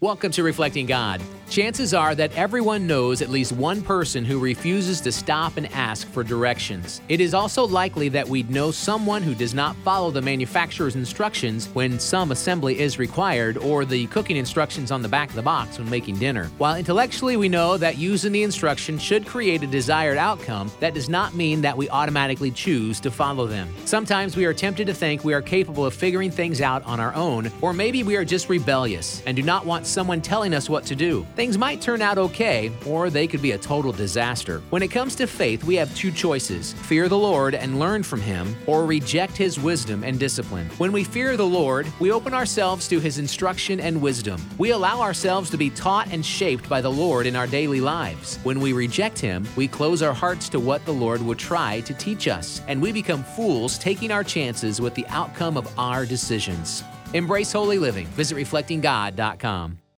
Welcome to Reflecting God. Chances are that everyone knows at least one person who refuses to stop and ask for directions. It is also likely that we'd know someone who does not follow the manufacturer's instructions when some assembly is required, or the cooking instructions on the back of the box when making dinner. While intellectually we know that using the instructions should create a desired outcome, that does not mean that we automatically choose to follow them. Sometimes we are tempted to think we are capable of figuring things out on our own, or maybe we are just rebellious and do not want someone telling us what to do. Things might turn out okay, or they could be a total disaster. When it comes to faith, we have two choices: fear the Lord and learn from Him, or reject His wisdom and discipline. When we fear the Lord, we open ourselves to His instruction and wisdom. We allow ourselves to be taught and shaped by the Lord in our daily lives. When we reject Him, we close our hearts to what the Lord would try to teach us, and we become fools taking our chances with the outcome of our decisions. Embrace holy living. Visit reflectinggod.com.